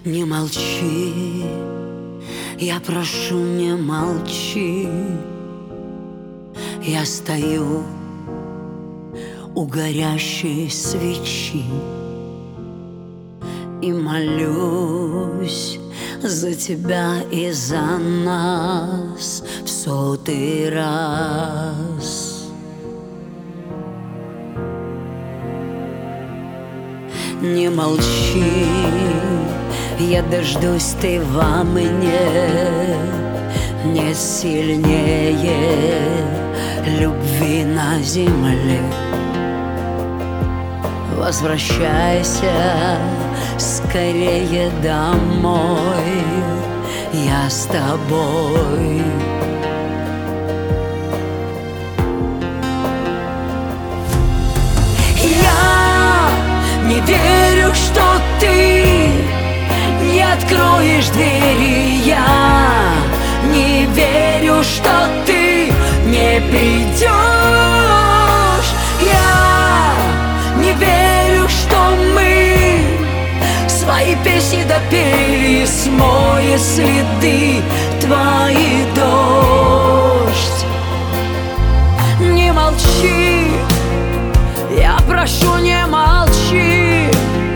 Не молчи, я прошу, не молчи. Я стою у горящей свечи и молюсь за тебя и за нас в 100-й раз. Не молчи, я дождусь, ты во мне. Нет сильнее любви на земле. Возвращайся скорее домой, я с тобой. Я не верю, что ты не откроешь двери. Я не верю, что ты не придешь. Я не верю, что мы свои песни допели, смоя следы твои дождь. Не молчи, я прошу, не молчи.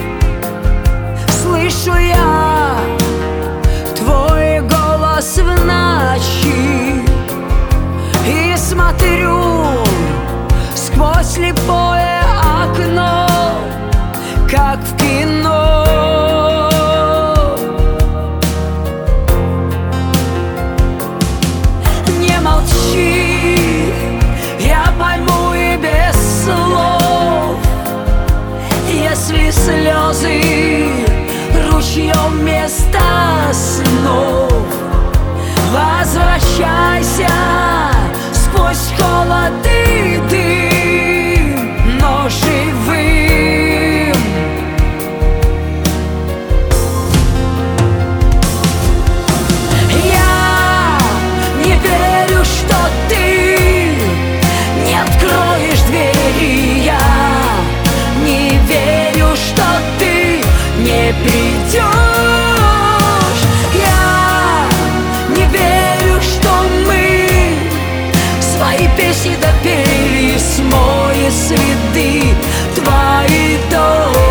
Слышу я твой голос в ночи и смотрю сквозь слепое окно, как в кино. Не молчи, я пойму и без слов. Если слезы ручьем вместо снов, возвращайся сквозь холод и дым, но живым. Я не верю, что ты не откроешь двери. Я не верю, что ты не придешь. Я не верю, что мы свои песни допели, смоя следы твои дождь.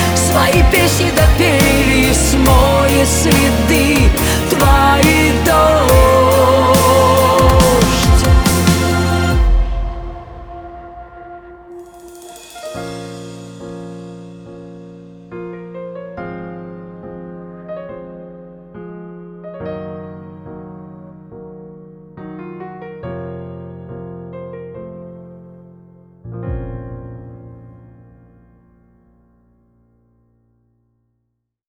Песни допели, смоя следы твои дождь.